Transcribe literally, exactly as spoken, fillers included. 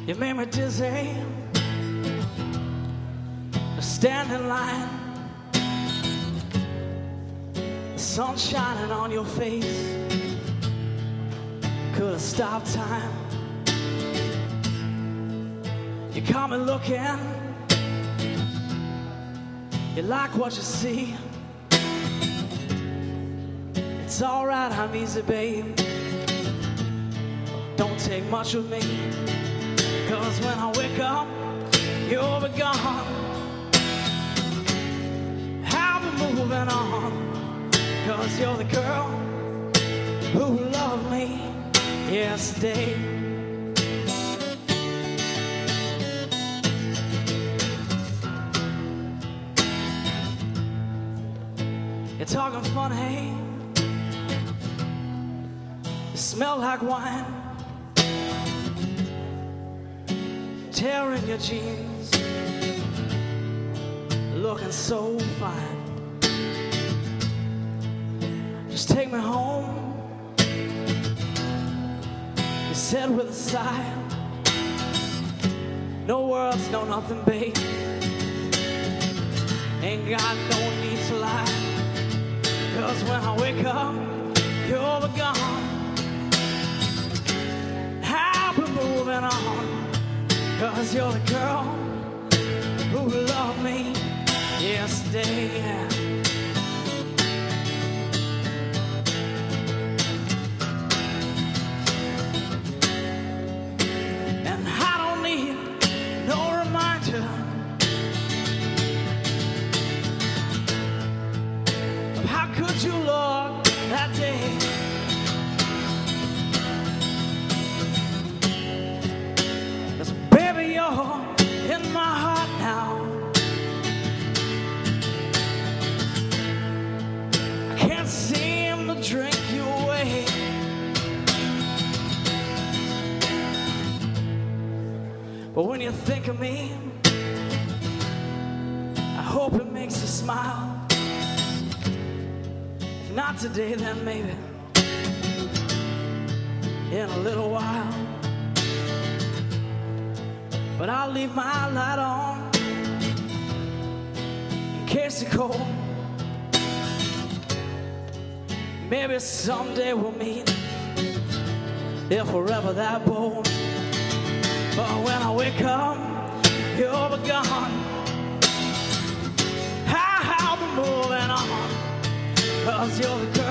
You made me dizzy, stand in line, the sun shining on your face, could have stopped time. You caught me looking, you like what you see. It's alright, I'm easy, babe. Don't take much of me, 'cause when I wake up, you'll be gone. I'll be moving on, 'cause you're the girl who loved me yesterday. You're talking funny, you smell like wine, tearing your jeans, looking so fine. Just take me home, you said with a sigh. No words, no nothing, babe. Ain't got no need to lie, 'cause when I wake up, you'll be gone. I'll be moving on, 'cause you're the girl who loved me yesterday. And I don't need no reminder of how good you looked that day. Baby, you're in my heart now. I can't seem to drink you away. But when you think of me, I hope it makes you smile. If not today, then maybe in a little while. But I'll leave my light on in case you're cold. Maybe someday we'll meet, if we're ever that bold. But when I wake up, you'll be gone. I'll be moving on, 'cause you're the girl